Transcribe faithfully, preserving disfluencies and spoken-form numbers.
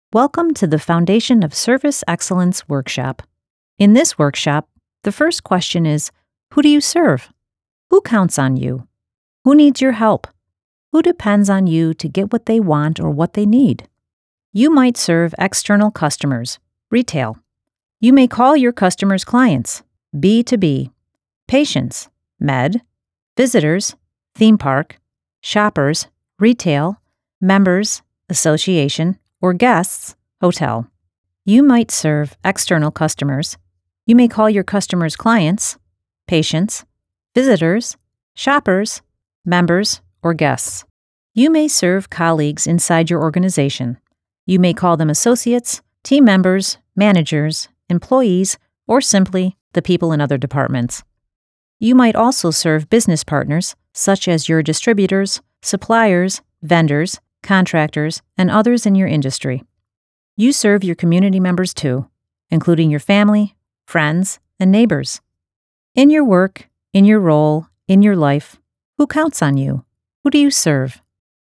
Welcome to the Foundation of Service Excellence workshop. In this workshop, the first question is, who do you serve? Who counts on you? Who needs your help? Who depends on you to get what they want or what they need? You might serve external customers, retail. You may call your customers clients, B to B, patients, med, visitors, theme park, shoppers, retail, members, association, or guests, hotel. You might serve external customers. You may call your customers clients, patients, visitors, shoppers, members, or guests. You may serve colleagues inside your organization. You may call them associates, team members, managers, employees, or simply the people in other departments. You might also serve business partners, such as your distributors, suppliers, vendors, contractors, and others in your industry. You serve your community members too, including your family, friends, and neighbors. In your work, in your role, in your life, who counts on you? Who do you serve?